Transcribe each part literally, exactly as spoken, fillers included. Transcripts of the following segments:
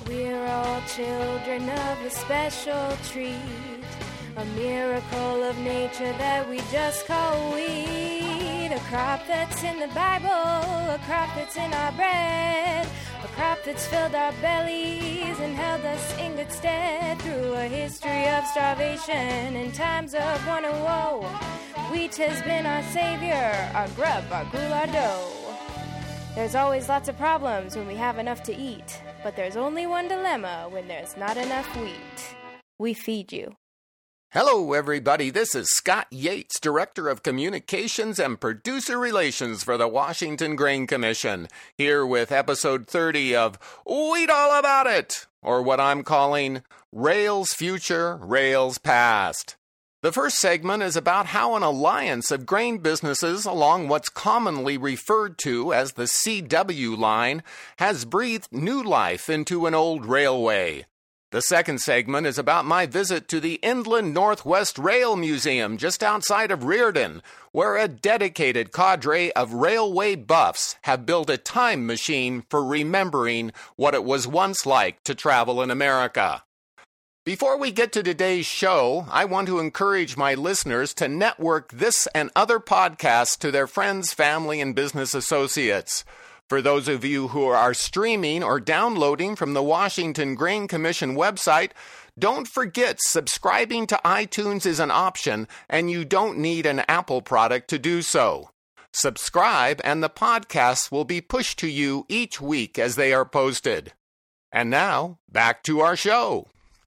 We're all children of a special treat, a miracle of nature that we just call weed. A crop that's in the Bible, a crop that's in our bread, a crop that's filled our bellies and held us in good stead through a history of starvation and times of want and woe. Wheat has been our savior, our grub, our gruel, our dough. There's always lots of problems when we have enough to eat, but there's only one dilemma when there's not enough wheat. We feed you. Hello, everybody. This is Scott Yates, Director of Communications and Producer Relations for the Washington Grain Commission, here with episode thirty of Wheat All About It, or what I'm calling Rails Future, Rails Past. The first segment is about how an alliance of grain businesses along what's commonly referred to as the C W line has breathed new life into an old railway. The second segment is about my visit to the Inland Northwest Rail Museum just outside of Reardon, where a dedicated cadre of railway buffs have built a time machine for remembering what it was once like to travel in America. Before we get to today's show, I want to encourage my listeners to network this and other podcasts to their friends, family, and business associates. For those of you who are streaming or downloading from the Washington Grain Commission website, don't forget subscribing to iTunes is an option, and you don't need an Apple product to do so. Subscribe, and the podcasts will be pushed to you each week as they are posted. And now, back to our show.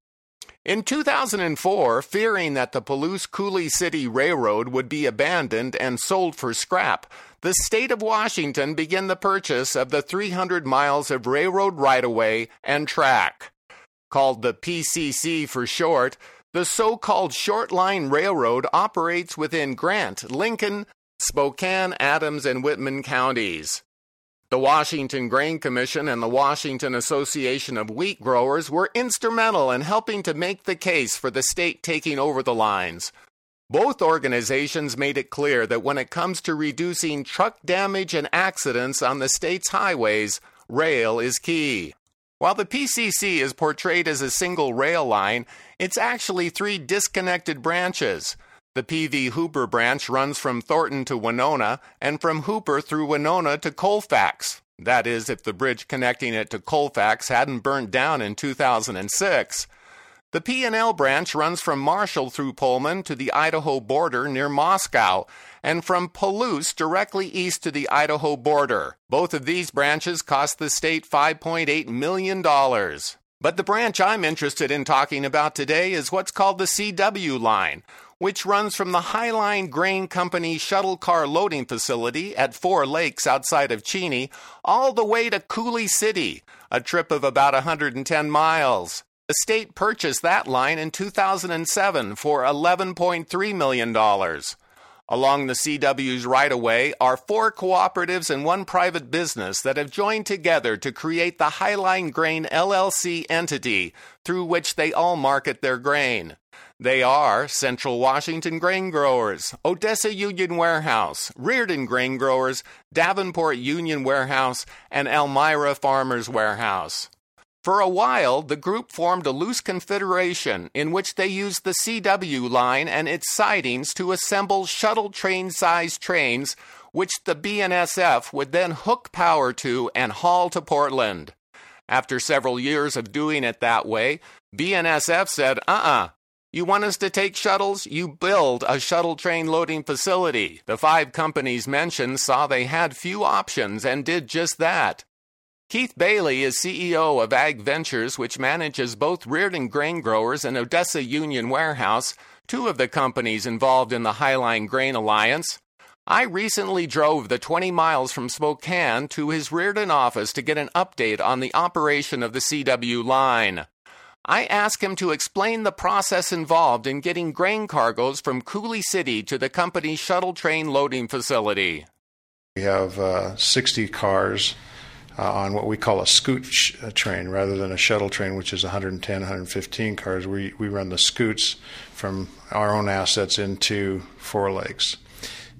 In two thousand four, fearing that the Palouse-Coulee City Railroad would be abandoned and sold for scrap, the state of Washington began the purchase of the three hundred miles of railroad right-of-way and track. Called the P C C for short, the so-called Short Line Railroad operates within Grant, Lincoln, Spokane, Adams, and Whitman counties. The Washington Grain Commission and the Washington Association of Wheat Growers were instrumental in helping to make the case for the state taking over the lines. Both organizations made it clear that when it comes to reducing truck damage and accidents on the state's highways, rail is key. While the P C C is portrayed as a single rail line, it's actually three disconnected branches. The P V Hooper branch runs from Thornton to Winona and from Hooper through Winona to Colfax. That is, if the bridge connecting it to Colfax hadn't burnt down in two thousand six. The P and L branch runs from Marshall through Pullman to the Idaho border near Moscow, and from Palouse directly east to the Idaho border. Both of these branches cost the state five point eight million dollars. But the branch I'm interested in talking about today is what's called the C W line, which runs from the Highline Grain Company shuttle car loading facility at Four Lakes outside of Cheney, all the way to Coulee City, a trip of about one hundred ten miles. The state purchased that line in two thousand seven for eleven point three million dollars. Along the C W's right-of-way are four cooperatives and one private business that have joined together to create the Highline Grain L L C entity through which they all market their grain. They are Central Washington Grain Growers, Odessa Union Warehouse, Reardon Grain Growers, Davenport Union Warehouse, and Elmira Farmers Warehouse. For a while, the group formed a loose confederation in which they used the C W line and its sidings to assemble shuttle train-sized trains, which the B N S F would then hook power to and haul to Portland. After several years of doing it that way, B N S F said, uh-uh, you want us to take shuttles? You build a shuttle train loading facility. The five companies mentioned saw they had few options and did just that. Keith Bailey is C E O of Ag Ventures, which manages both Reardon Grain Growers and Odessa Union Warehouse, two of the companies involved in the Highline Grain Alliance. I recently drove the twenty miles from Spokane to his Reardon office to get an update on the operation of the C W line. I asked him to explain the process involved in getting grain cargoes from Coulee City to the company's shuttle train loading facility. We have uh, sixty cars uh, on what we call a scoot sh- train rather than a shuttle train, which is one hundred ten, one hundred fifteen cars. We, we run the scoots from our own assets into Four Lakes.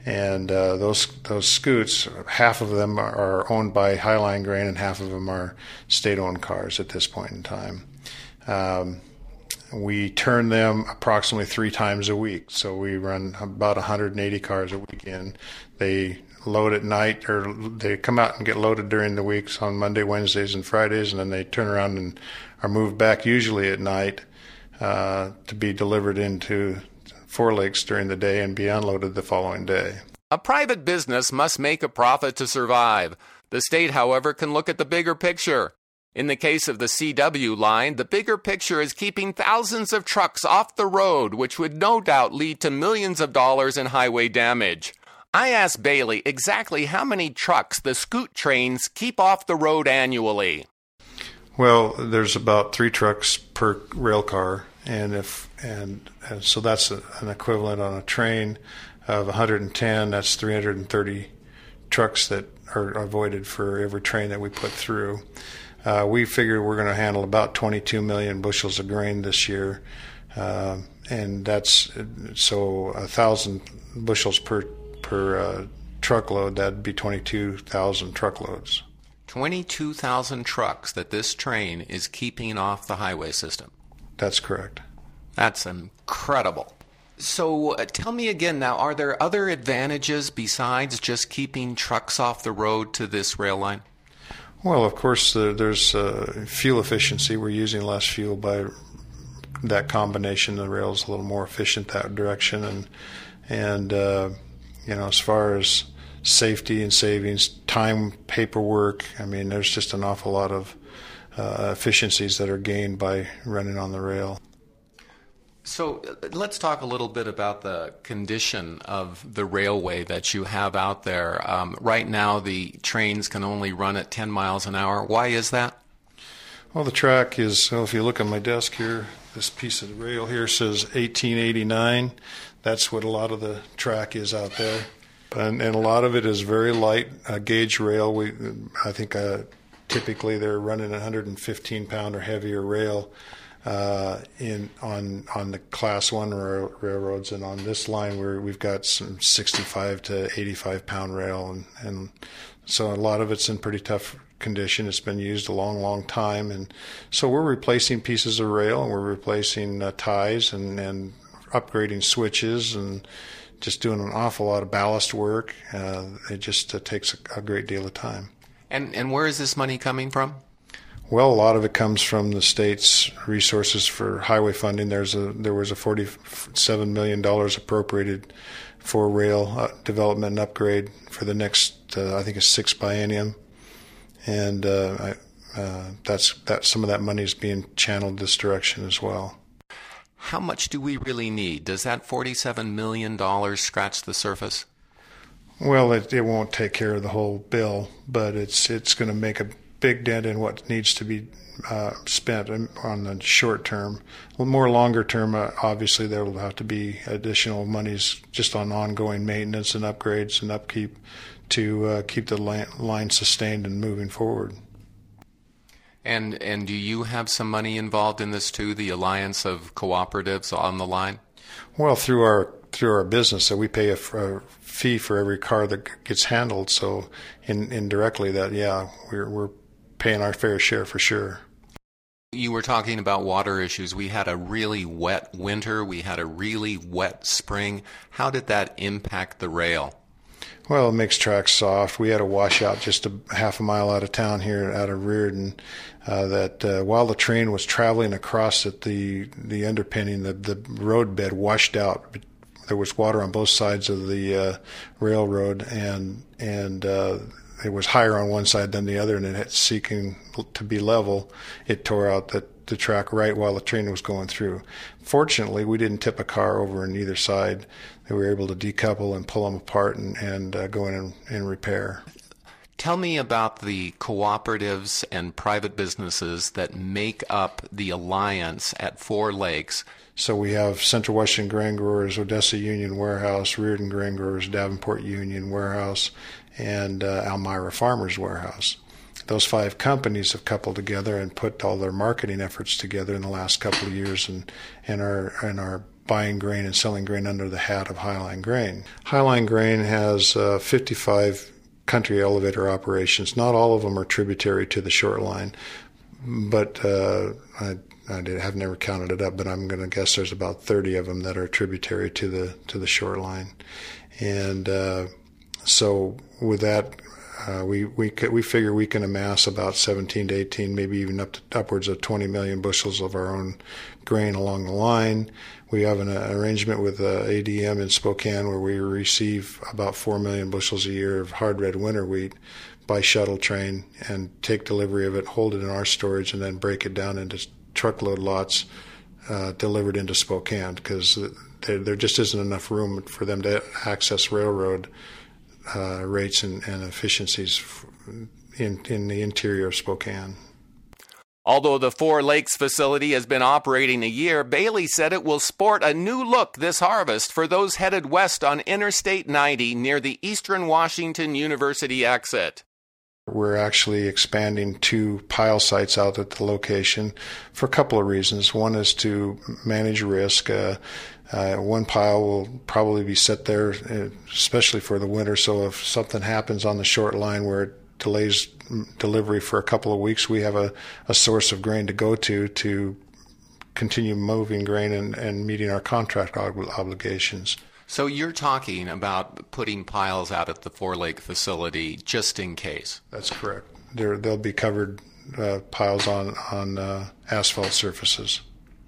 And uh, those those scoots, half of them are, are owned by Highline Grain, and half of them are state-owned cars at this point in time. Um, we turn them approximately three times a week, so we run about one hundred eighty cars a weekend. They load at night, or they come out and get loaded during the weeks on Monday, Wednesdays, and Fridays, and then they turn around and are moved back usually at night uh, to be delivered into Four Lakes during the day and be unloaded the following day. A private business must make a profit to survive. The state, however, can look at the bigger picture. In the case of the C W line, the bigger picture is keeping thousands of trucks off the road, which would no doubt lead to millions of dollars in highway damage. I asked Bailey exactly how many trucks the scoot trains keep off the road annually. Well, there's about three trucks per rail car, and if and, and so that's a, an equivalent on a train of one hundred ten. That's three hundred thirty trucks that are avoided for every train that we put through. Uh, we figure we're going to handle about twenty-two million bushels of grain this year, uh, and that's so a thousand bushels per per uh, truckload. That'd be twenty-two thousand truckloads. twenty-two thousand trucks that this train is keeping off the highway system. That's correct. That's incredible. So uh, tell me again now, are there other advantages besides just keeping trucks off the road to this rail line? Well, of course, uh, there's uh, fuel efficiency. We're using less fuel by that combination. The rail's a little more efficient that direction. And, and uh, you know, as far as safety and savings, time, paperwork, I mean, there's just an awful lot of uh, efficiencies that are gained by running on the rail. So let's talk a little bit about the condition of the railway that you have out there. Um, right now, the trains can only run at ten miles an hour. Why is that? Well, the track is, well, if you look at my desk here, this piece of the rail here says eighteen eighty-nine. That's what a lot of the track is out there. And, and a lot of it is very light uh, gauge rail. We, I think uh, typically they're running one hundred fifteen pound or heavier rail. Uh, in on on the class one rail, railroads, and on this line where we've got some sixty-five to eighty-five pound rail, and, and so a lot of it's in pretty tough condition. It's been used a long, long time, and so we're replacing pieces of rail, and we're replacing uh, ties, and, and upgrading switches, and just doing an awful lot of ballast work. Uh, it just uh, takes a, a great deal of time. And and where is this money coming from? Well, a lot of it comes from the state's resources for highway funding. There's a there was a forty-seven million dollars appropriated for rail uh, development and upgrade for the next, uh, I think, it's sixth biennium, and uh, I, uh, that's that. Some of that money is being channeled this direction as well. How much do we really need? Does that forty-seven million dollars scratch the surface? Well, it, it won't take care of the whole bill, but it's it's going to make a big dent in what needs to be uh, spent on the short term. Well, more longer term, uh, obviously there will have to be additional monies just on ongoing maintenance and upgrades and upkeep to uh, keep the line, line sustained and moving forward. And and do you have some money involved in this too, the alliance of cooperatives on the line? Well, through our through our business, so we pay a, a fee for every car that gets handled. So in, indirectly, that yeah, we're we're paying our fair share for sure. You were talking about water issues. We had a really wet winter. We had a really wet spring. How did that impact the rail? Well, it makes tracks soft. We had a washout just a half a mile out of town here, out of Reardon, uh, that uh, while the train was traveling across it, the the underpinning, the the road bed washed out. There was water on both sides of the uh, railroad, and and uh, it was higher on one side than the other, and it seeking to be level, it tore out the, the track right while the train was going through. Fortunately, we didn't tip a car over on either side. They were able to decouple and pull them apart and, and uh, go in and, and repair. Tell me about the cooperatives and private businesses that make up the alliance at Four Lakes. So we have Central Washington Grain Growers, Odessa Union Warehouse, Reardon Grain Growers, Davenport Union Warehouse, and uh, Elmira Farmers Warehouse. Those five companies have coupled together and put all their marketing efforts together in the last couple of years, and, and are and are buying grain and selling grain under the hat of Highline Grain. Highline Grain has uh, fifty-five country elevator operations. Not all of them are tributary to the shoreline, but uh, I, I did, have never counted it up, but I'm going to guess there's about thirty of them that are tributary to the to the shoreline. And uh, so with that, uh, we we we figure we can amass about seventeen to eighteen, maybe even up to upwards of twenty million bushels of our own grain along the line. We have an uh, arrangement with uh, A D M in Spokane where we receive about four million bushels a year of hard red winter wheat by shuttle train and take delivery of it, hold it in our storage, and then break it down into truckload lots uh, delivered into Spokane, because there, there just isn't enough room for them to access railroad uh, rates and, and efficiencies in, in the interior of Spokane. Although the Four Lakes facility has been operating a year, Bailey said it will sport a new look this harvest for those headed west on Interstate ninety near the Eastern Washington University exit. We're actually expanding two pile sites out at the location for a couple of reasons. One is to manage risk. Uh, uh, one pile will probably be set there, especially for the winter, so if something happens on the short line where it delays delivery for a couple of weeks, we have a, a source of grain to go to to continue moving grain and, and meeting our contract ob- obligations. So you're talking about putting piles out at the Four Lake facility just in case? That's correct. There, they'll be covered uh, piles on, on uh, asphalt surfaces.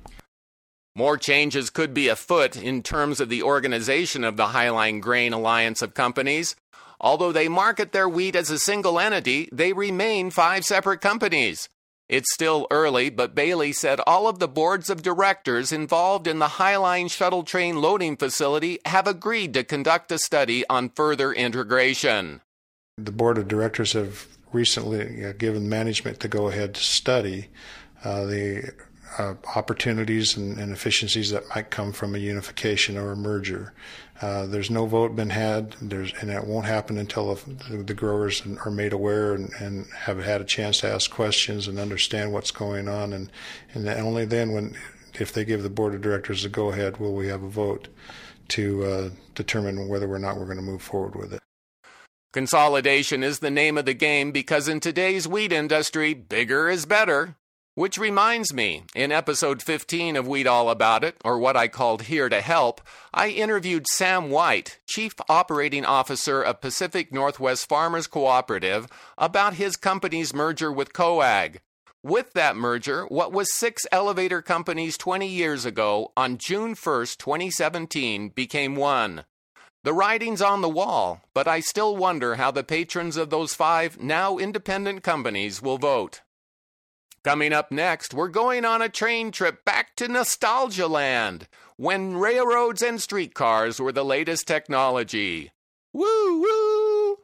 More changes could be afoot in terms of the organization of the Highline Grain Alliance of Companies. Although they market their wheat as a single entity, they remain five separate companies. It's still early, but Bailey said all of the boards of directors involved in the Highline shuttle train loading facility have agreed to conduct a study on further integration. The board of directors have recently uh, given management to go ahead to study uh, the uh, opportunities and, and efficiencies that might come from a unification or a merger. Uh, there's no vote been had, there's, and it won't happen until the, the growers are made aware and, and have had a chance to ask questions and understand what's going on. And, and only then, when if they give the board of directors a go-ahead, will we have a vote to uh, determine whether or not we're going to move forward with it. Consolidation is the name of the game because in today's wheat industry, bigger is better. Which reminds me, in episode fifteen of Wheat All About It, or what I called Here to Help, I interviewed Sam White, Chief Operating Officer of Pacific Northwest Farmers Cooperative, about his company's merger with COAG. With that merger, what was six elevator companies twenty years ago, on June first, twenty seventeen, became one. The writing's on the wall, but I still wonder how the patrons of those five now independent companies will vote. Coming up next, we're going on a train trip back to Nostalgia Land, when railroads and streetcars were the latest technology. Woo woo!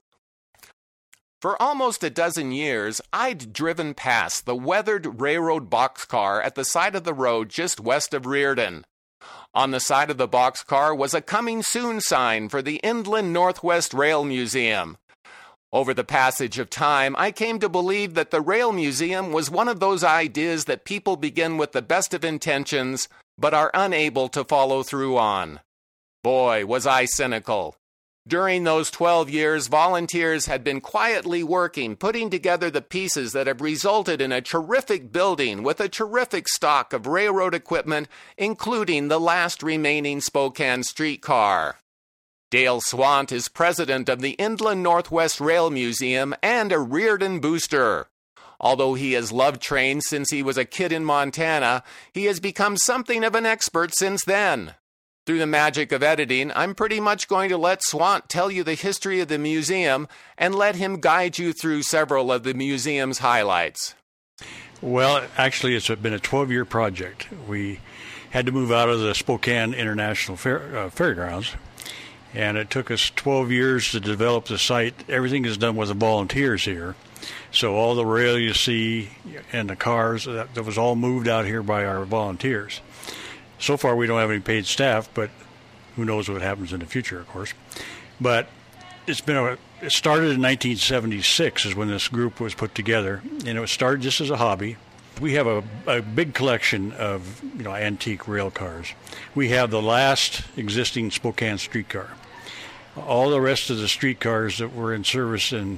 For almost a dozen years, I'd driven past the weathered railroad boxcar at the side of the road just west of Reardon. On the side of the boxcar was a coming soon sign for the Inland Northwest Rail Museum. Over the passage of time, I came to believe that the Rail Museum was one of those ideas that people begin with the best of intentions, but are unable to follow through on. Boy, was I cynical. During those twelve years, volunteers had been quietly working, putting together the pieces that have resulted in a terrific building with a terrific stock of railroad equipment, including the last remaining Spokane streetcar. Dale Swant is president of the Inland Northwest Rail Museum and a Reardon booster. Although he has loved trains since he was a kid in Montana, he has become something of an expert since then. Through the magic of editing, I'm pretty much going to let Swant tell you the history of the museum and let him guide you through several of the museum's highlights. Well, actually, it's been a twelve-year project. We had to move out of the Spokane International Fair, uh, Fairgrounds. And it took us twelve years to develop the site. Everything is done with the volunteers here. So all the rail you see and the cars, that, that was all moved out here by our volunteers. So far we don't have any paid staff, but who knows what happens in the future, of course. But it's been a, it started in nineteen seventy-six is when this group was put together. And it was started just as a hobby. We have a, a big collection of, you know, antique rail cars. We have the last existing Spokane streetcar. All the rest of the streetcars that were in service in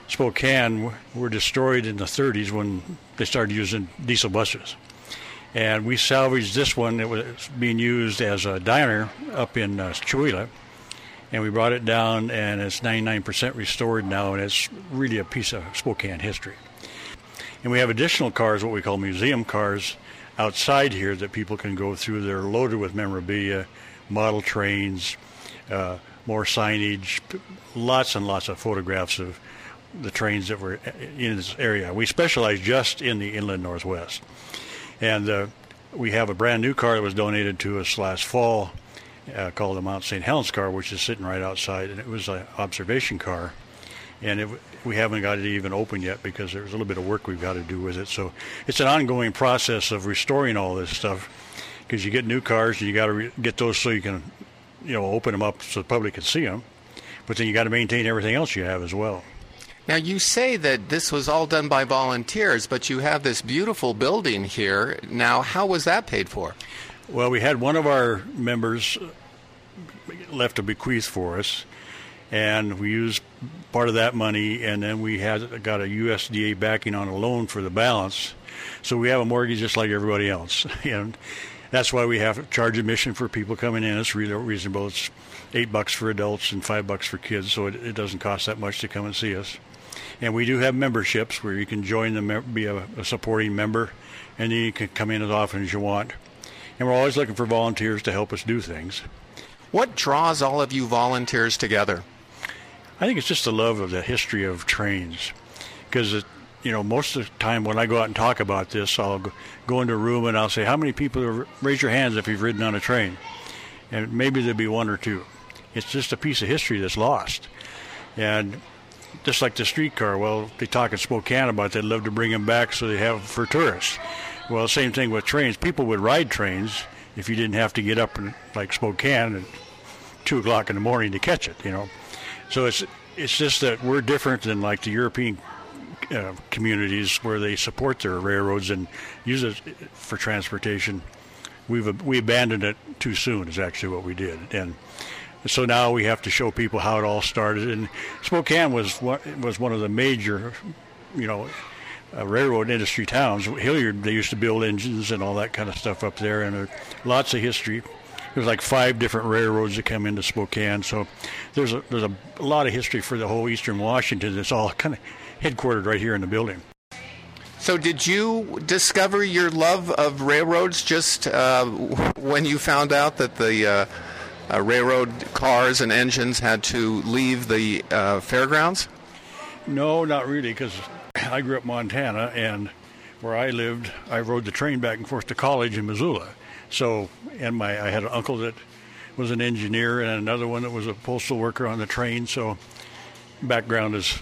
Spokane were destroyed in the thirties when they started using diesel buses. And we salvaged this one. It was being used as a diner up in uh, Chewelah. And we brought it down, and it's ninety-nine percent restored now, and it's really a piece of Spokane history. And we have additional cars, what we call museum cars, outside here that people can go through. They're loaded with memorabilia, model trains, uh, more signage, lots and lots of photographs of the trains that were in this area. We specialize just in the Inland Northwest. And uh, we have a brand new car that was donated to us last fall uh, called the Mount Saint Helens car, which is sitting right outside. And it was an observation car. And it, we haven't got it even open yet because there's a little bit of work we've got to do with it. So it's an ongoing process of restoring all this stuff, because you get new cars and you got to re- get those so you can, you know, open them up so the public can see them. But then you got to maintain everything else you have as well. Now, you say that this was all done by volunteers, but you have this beautiful building here. Now, how was that paid for? Well, we had one of our members left a bequeath for us, and we used part of that money, and then we had got a U S D A backing on a loan for the balance. So we have a mortgage just like everybody else. And that's why we have to charge admission for people coming in. It's really reasonable. It's eight bucks for adults and five bucks for kids, so it, it doesn't cost that much to come and see us. And we do have memberships where you can join the be a, a supporting member, and then you can come in as often as you want. And we're always looking for volunteers to help us do things. What draws all of you volunteers together? I think it's just the love of the history of trains, because it, you know, most of the time when I go out and talk about this, I'll go into a room and I'll say, how many people are, raise your hands if you've ridden on a train? And maybe there'll be one or two. It's just a piece of history that's lost. And just like the streetcar, well, they talk in Spokane about they'd love to bring them back so they have for tourists. Well, same thing with trains. People would ride trains if you didn't have to get up in, like Spokane at two o'clock in the morning to catch it, you know. So it's it's just that we're different than like the European uh, communities where they support their railroads and use it for transportation. We've we abandoned it too soon is actually what we did. And so now we have to show people how it all started. And Spokane was one, was one of the major, you know, uh, railroad industry towns. Hilliard, they used to build engines and all that kind of stuff up there, and uh, lots of history. There's like five different railroads that come into Spokane, so there's a, there's a, a lot of history for the whole eastern Washington. It's all kind of headquartered right here in the building. So did you discover your love of railroads just uh, when you found out that the uh, uh, railroad cars and engines had to leave the uh, fairgrounds? No, not really, because I grew up in Montana, and where I lived, I rode the train back and forth to college in Missoula. So, and my I had an uncle that was an engineer and another one that was a postal worker on the train. So, background is,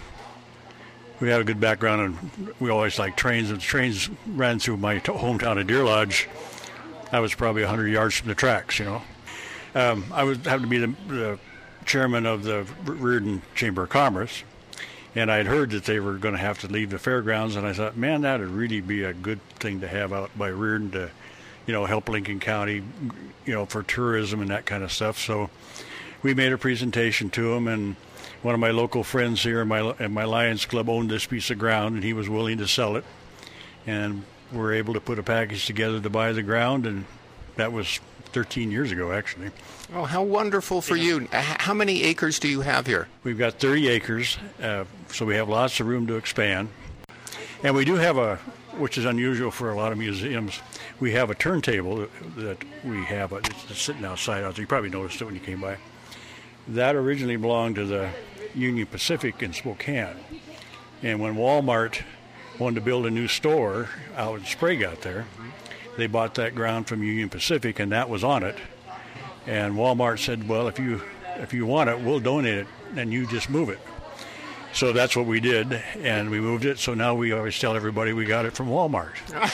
we had a good background, and we always liked trains. And trains ran through my t- hometown of Deer Lodge. I was probably one hundred yards from the tracks, you know. Um, I was happened to be the, the chairman of the Reardon Chamber of Commerce, and I had heard that they were going to have to leave the fairgrounds, and I thought, man, that would really be a good thing to have out by Reardon to, you know, help Lincoln County, you know, for tourism and that kind of stuff. So we made a presentation to him, and one of my local friends here in my, in my Lions Club owned this piece of ground, and he was willing to sell it. And we were able to put a package together to buy the ground, and that was thirteen years ago, actually. Oh, how wonderful for you. How many acres do you have here? We've got thirty acres, uh, so we have lots of room to expand. And we do have a, which is unusual for a lot of museums, we have a turntable that we have. It's sitting outside out there. You probably noticed it when you came by. That originally belonged to the Union Pacific in Spokane. And when Walmart wanted to build a new store out in Sprague out there, they bought that ground from Union Pacific, and that was on it. And Walmart said, well, if you if you want it, we'll donate it, and you just move it. So that's what we did, and we moved it. So now we always tell everybody we got it from Walmart.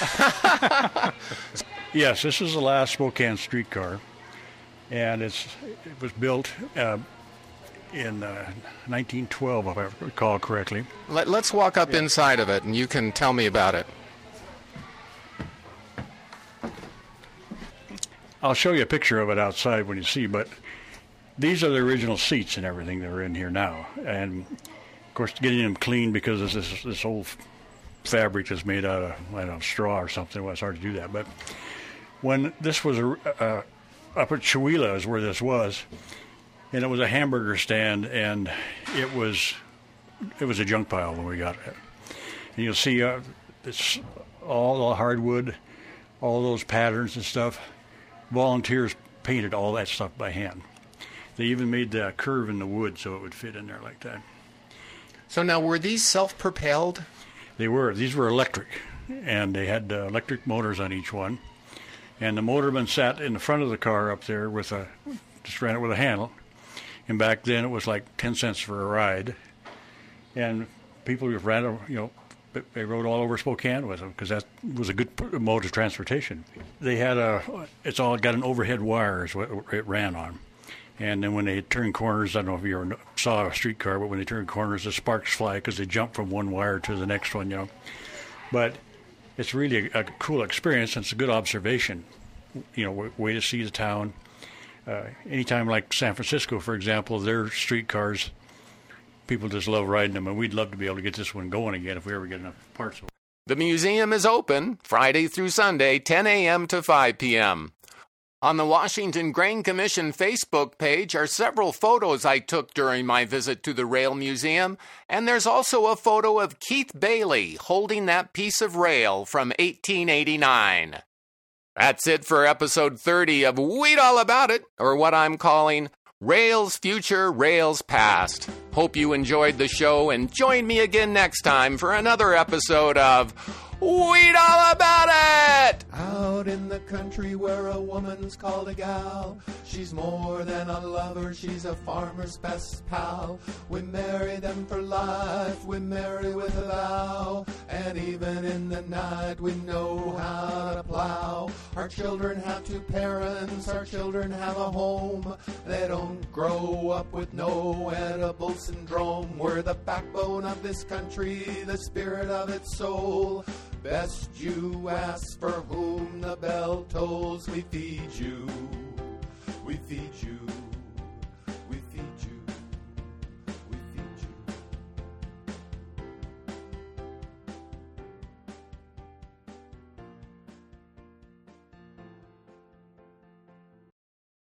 Yes, this is the last Spokane streetcar, and it's it was built uh, in uh, nineteen twelve, if I recall correctly. Let, let's walk up yeah. inside of it, and you can tell me about it. I'll show you a picture of it outside when you see, but these are the original seats and everything that are in here now. And, of course, getting them clean because of this this old fabric that's made out of, I don't know, straw or something. Well, it's hard to do that. But when this was a, uh, up at Chewelah is where this was, and it was a hamburger stand, and it was it was a junk pile when we got it. And you'll see uh, it's all the hardwood, all those patterns and stuff. Volunteers painted all that stuff by hand. They even made the curve in the wood so it would fit in there like that. So now, were these self-propelled? They were. These were electric, and they had uh, electric motors on each one. And the motorman sat in the front of the car up there with a, just ran it with a handle. And back then it was like ten cents for a ride. And people just ran, you know, they rode all over Spokane with them because that was a good mode of transportation. They had a, it's all got an overhead wire is what it ran on. And then when they turned corners, I don't know if you ever saw a streetcar, but when they turned corners, the sparks fly because they jump from one wire to the next one, you know. But it's really a, a cool experience, and it's a good observation, you know, w- way to see the town. Uh, anytime like San Francisco, for example, their streetcars, people just love riding them, and we'd love to be able to get this one going again if we ever get enough parts of it. The museum is open Friday through Sunday, ten a.m. to five p.m. On the Washington Grain Commission Facebook page are several photos I took during my visit to the Rail Museum, and there's also a photo of Keith Bailey holding that piece of rail from eighteen eighty-nine. That's it for episode thirty of Weed All About It, or what I'm calling Rails Future, Rails Past. Hope you enjoyed the show, and join me again next time for another episode of Weed All About It! Out in the country where a woman's called a gal, she's more than a lover, she's a farmer's best pal. We marry them for life, we marry with a vow, and even in the night we know how to plow. Our children have two parents, our children have a home. They don't grow up with no edible syndrome. We're the backbone of this country, the spirit of its soul. Best you ask for whom the bell tolls, we feed you, we feed you.